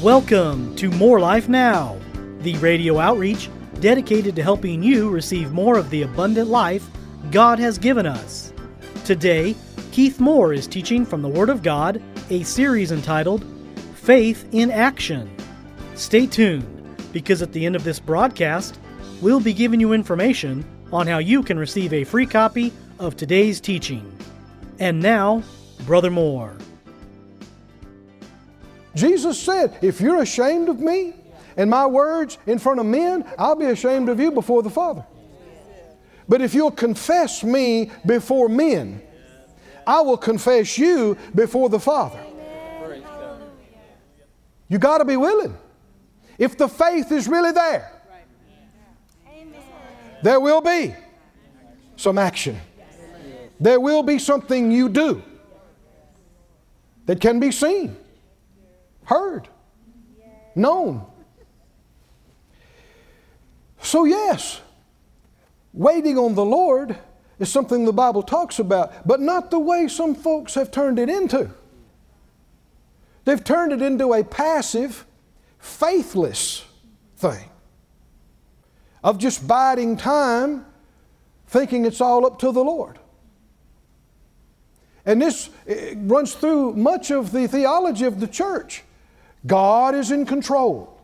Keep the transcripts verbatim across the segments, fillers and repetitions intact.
Welcome to More Life Now, the radio outreach dedicated to helping you receive more of the abundant life God has given us. Today, Keith Moore is teaching from the Word of God, a series entitled Faith in Action. Stay tuned, because at the end of this broadcast, we'll be giving you information on how you can receive a free copy of today's teaching. And now, Brother Moore. Jesus said, if you're ashamed of me and my words in front of men, I'll be ashamed of you before the Father. But if you'll confess me before men, I will confess you before the Father. You got to be willing. If the faith is really there, there will be some action. There will be something you do that can be seen, heard, known. So yes, waiting on the Lord is something the Bible talks about, but not the way some folks have turned it into. They've turned it into a passive, faithless thing of just biding time, thinking it's all up to the Lord. And this runs through much of the theology of the church. God is in control.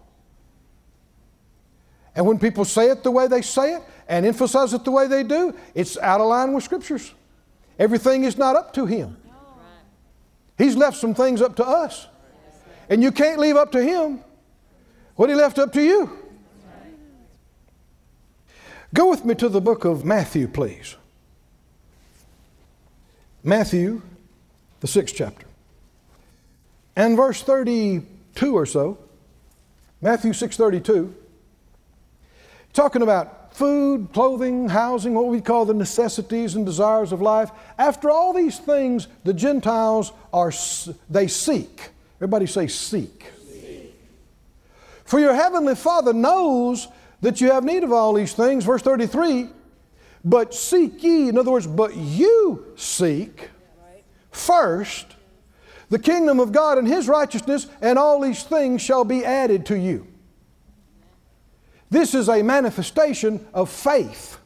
And when people say it the way they say it and emphasize it the way they do, it's out of line with Scriptures. Everything is not up to Him. He's left some things up to us. And you can't leave up to Him what He left up to you. Go with me to the book of Matthew, please. Matthew, the sixth chapter. And verse thirty-two or so. Matthew six thirty-two. Talking about food, clothing, housing, what we call the necessities and desires of life. After all these things, the Gentiles are, they seek. Everybody say seek. Seek. For your heavenly Father knows that you have need of all these things. Verse thirty-three. But seek ye, in other words, but you seek first the kingdom of God and His righteousness, and all these things shall be added to you. This is a manifestation of faith.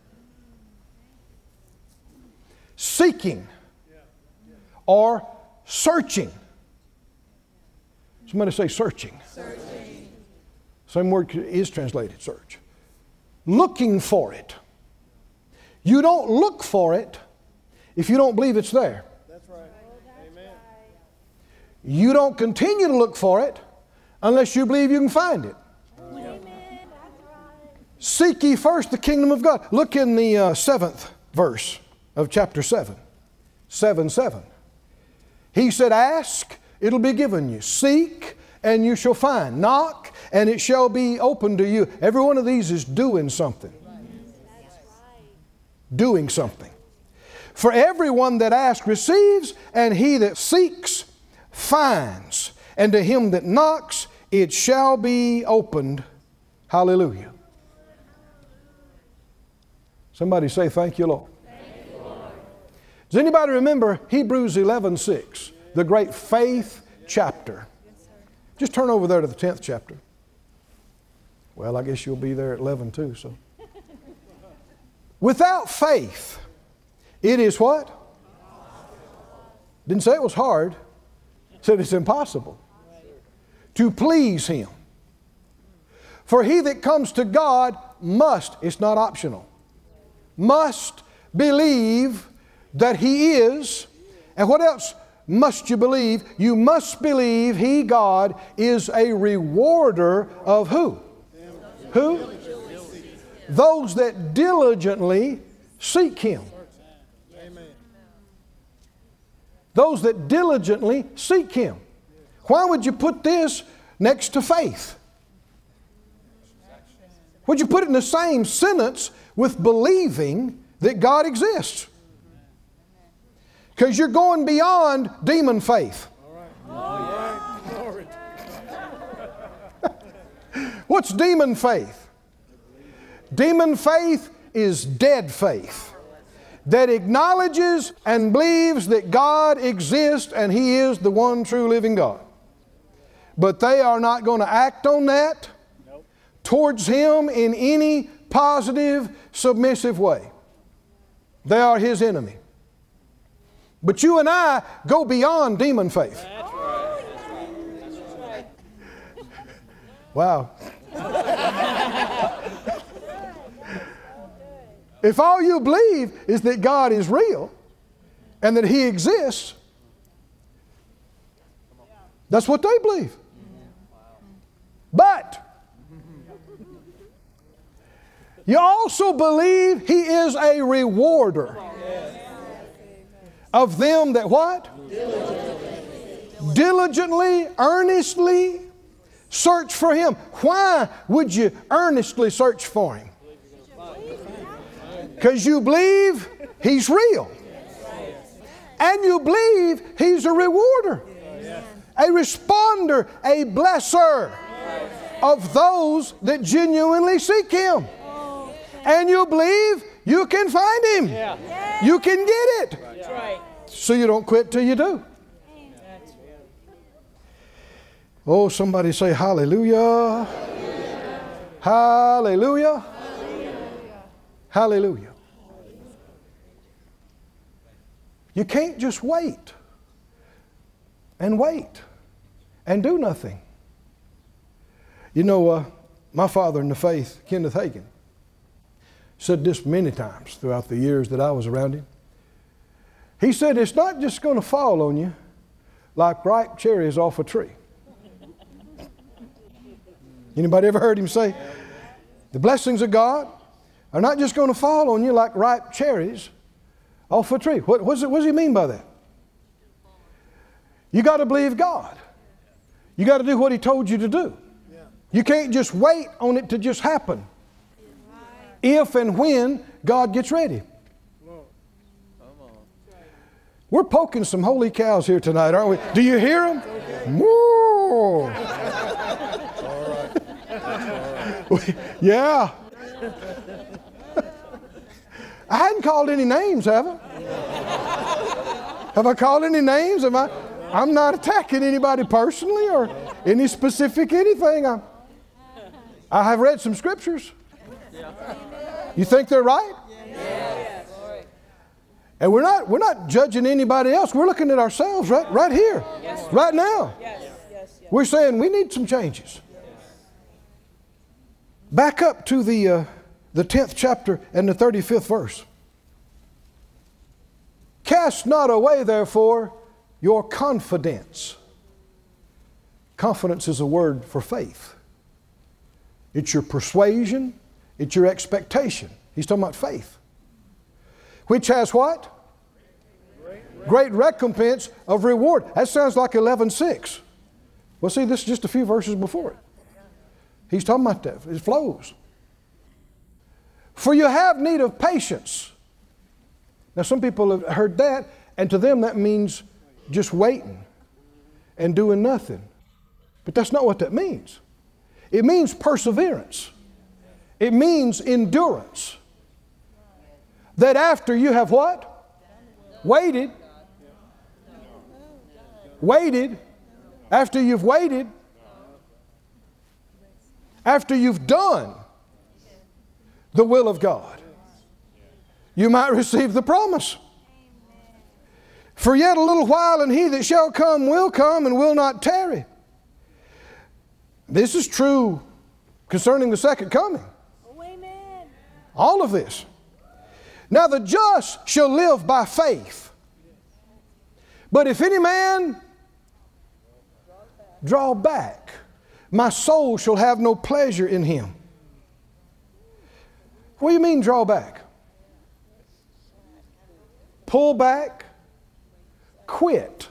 Seeking or searching. Somebody say searching. Searching. Same word is translated search. Looking for it. You don't look for it if you don't believe it's there. That's right. Amen. You don't continue to look for it unless you believe you can find it. Amen. Seek ye first the kingdom of God. Look in the uh, seventh verse of chapter seven. seven seven. He said, ask, it'll be given you. Seek, and you shall find. Knock, and it shall be opened to you. Every one of these is doing something. Doing something. For everyone that asks receives, and he that seeks finds, and to him that knocks it shall be opened. Hallelujah. Somebody say, thank you, Lord. Thank you, Lord. Does anybody remember Hebrews eleven six, the great faith chapter? Just turn over there to the tenth chapter. Well, I guess you'll be there at eleven too, so. Without faith, it is what? Didn't say it was hard. Said it's impossible to please Him. For he that comes to God must, it's not optional, must believe that He is. And what else must you believe? You must believe He, God, is a rewarder of who? Who? Those that diligently seek Him. Those that diligently seek Him. Why would you put this next to faith? Would you put it in the same sentence with believing that God exists? Because you're going beyond demon faith. What's demon faith? Demon faith is dead faith that acknowledges and believes that God exists and He is the one true living God. but they are not going to act on that nope. towards Him in any positive, submissive way. They are His enemy. But you and I go beyond demon faith. That's right. That's right. Wow. If all you believe is that God is real and that He exists, that's what they believe. But you also believe He is a rewarder of them that what? Diligently, Diligently earnestly search for Him. Why would you earnestly search for Him? Because you believe He's real. And you believe He's a rewarder, a responder, a blesser of those that genuinely seek Him. And you believe you can find Him. You can get it. So you don't quit till you do. Oh, somebody say hallelujah. Hallelujah. Hallelujah. Hallelujah. You can't just wait and wait and do nothing. You know, uh, my father in the faith, Kenneth Hagin, said this many times throughout the years that I was around him. He said, it's not just going to fall on you like ripe cherries off a tree. Anybody ever heard him say, the blessings of God are not just going to fall on you like ripe cherries off a tree. What, what's it, what does he mean by that? You got to believe God. You got to do what He told you to do. You can't just wait on it to just happen. If and when God gets ready. We're poking some holy cows here tonight, aren't we? Do you hear them? Moo! Yeah. I hadn't called any names, have I? Have I called any names? Am I? I'm not attacking anybody personally or any specific anything. I, I have read some scriptures. You think they're right? Yes. And we're not we're not judging anybody else. We're looking at ourselves right right here, yes. right now. Yes. Yes. We're saying we need some changes. Back up to the uh, the tenth chapter and the thirty-fifth verse. Cast not away, therefore, your confidence. Confidence is a word for faith. It's your persuasion. It's your expectation. He's talking about faith. Which has what? Great recompense of reward. That sounds like eleven six. Well, see, this is just a few verses before it. He's talking about that. It flows. For you have need of patience. Now, some people have heard that, and to them that means just waiting and doing nothing. But that's not what that means. It means perseverance. It means endurance. That after you have what? Waited. Waited. After you've waited. After you've done the will of God, you might receive the promise. For yet a little while, and He that shall come will come and will not tarry. This is true concerning the second coming. Amen. All of this. Now the just shall live by faith. But if any man draw back, my soul shall have no pleasure in him. What do you mean draw back? Pull back. Quit.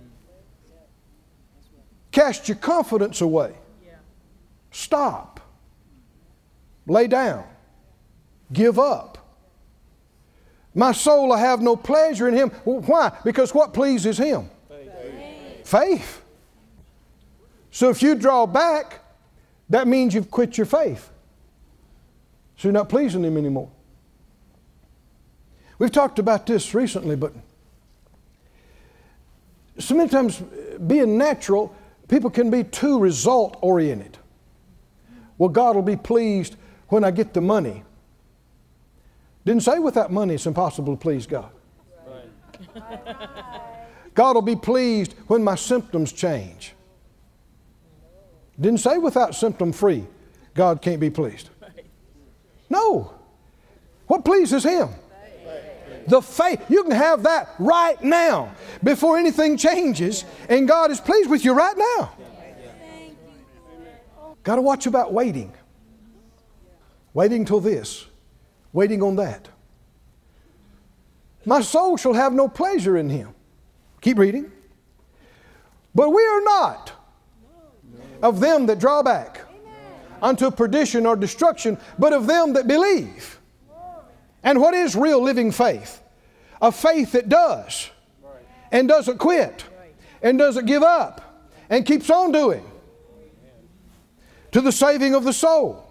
Cast your confidence away. Stop. Lay down. Give up. My soul, I have no pleasure in him. Well, why? Because what pleases him? Faith. Faith. So if you draw back, that means you've quit your faith. So you're not pleasing him anymore. We've talked about this recently, but so many times being natural, People can be too result oriented. Well, God will be pleased when I get the money. Didn't say without money it's impossible to please God. Right. God will be pleased when my symptoms change. Didn't say without symptom free God can't be pleased. No. What pleases Him? The faith. You can have that right now before anything changes, and God is pleased with you right now. Got to watch about waiting. Waiting till this. Waiting on that. My soul shall have no pleasure in Him. Keep reading. But we are not of them that draw back unto perdition or destruction, but of them that believe. And what is real living faith? A faith that does and doesn't quit and doesn't give up and keeps on doing to the saving of the soul.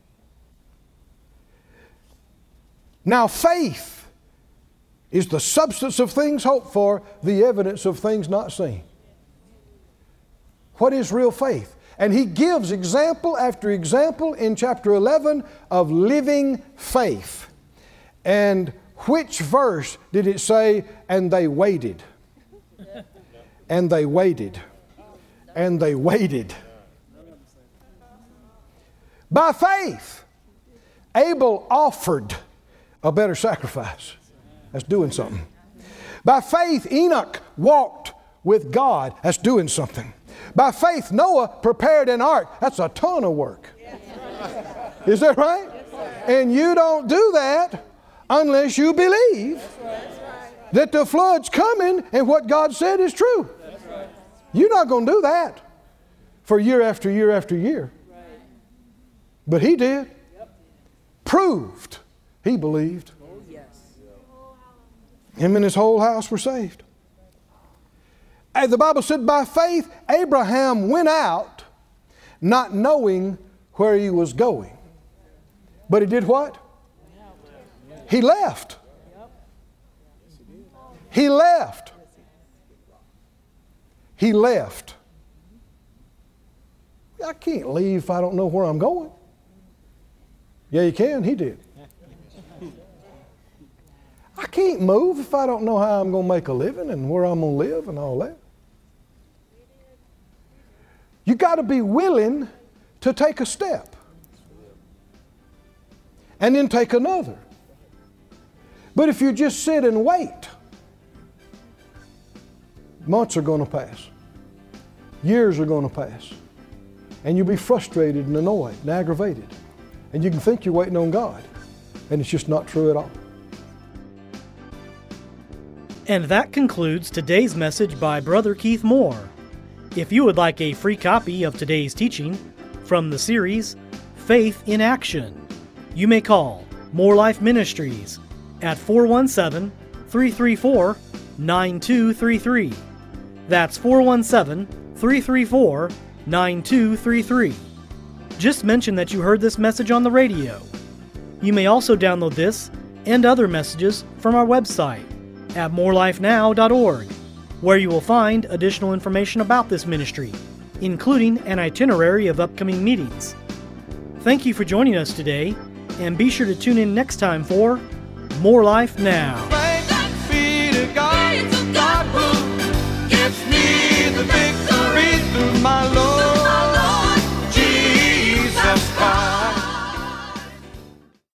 Now faith is the substance of things hoped for, the evidence of things not seen. What is real faith? And he gives example after example in chapter eleven of living faith. And which verse did it say, and they waited? And they waited. And they waited. By faith, Abel offered a better sacrifice. That's doing something. By faith, Enoch walked with God. That's doing something. By faith, Noah prepared an ark. That's a ton of work. Is that right? And you don't do that unless you believe that the flood's coming and what God said is true. You're not going to do that for year after year after year. But he did. Proved he believed. Him and his whole house were saved. And the Bible said by faith Abraham went out not knowing where he was going. But he did what? He left. He left. He left. I can't leave if I don't know where I'm going. Yeah, you can. He did. I can't move if I don't know how I'm going to make a living and where I'm going to live and all that. You got to be willing to take a step and then take another. But if you just sit and wait, months are going to pass. Years are going to pass. And you'll be frustrated and annoyed and aggravated. And you can think you're waiting on God. And it's just not true at all. And that concludes today's message by Brother Keith Moore. If you would like a free copy of today's teaching from the series Faith in Action, you may call More Life Ministries at four one seven, three three four, nine two three three. That's four one seven, three three four, nine two three three. Just mention that you heard this message on the radio. You may also download this and other messages from our website at more life now dot org, where you will find additional information about this ministry, including an itinerary of upcoming meetings. Thank you for joining us today, and be sure to tune in next time for More Life Now.